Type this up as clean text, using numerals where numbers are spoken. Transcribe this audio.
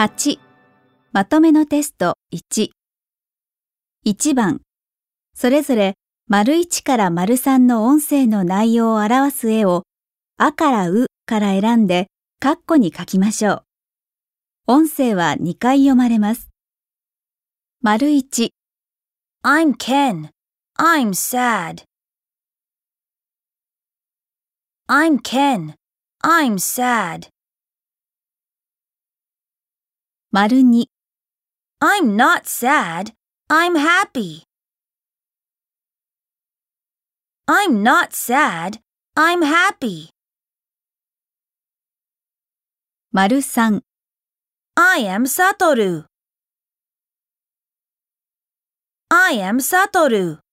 8. まとめのテスト1。1番。それぞれ①から③の音声の内容を表す絵をあからうから選んで括弧に書きましょう。音声は2回読まれます。①. I'm Ken. I'm sad. I'm Ken. I'm sad. ②. I'm not sad. I'm happy. I'm not sad. I'm happy. ③. I am Satoru. I am Satoru.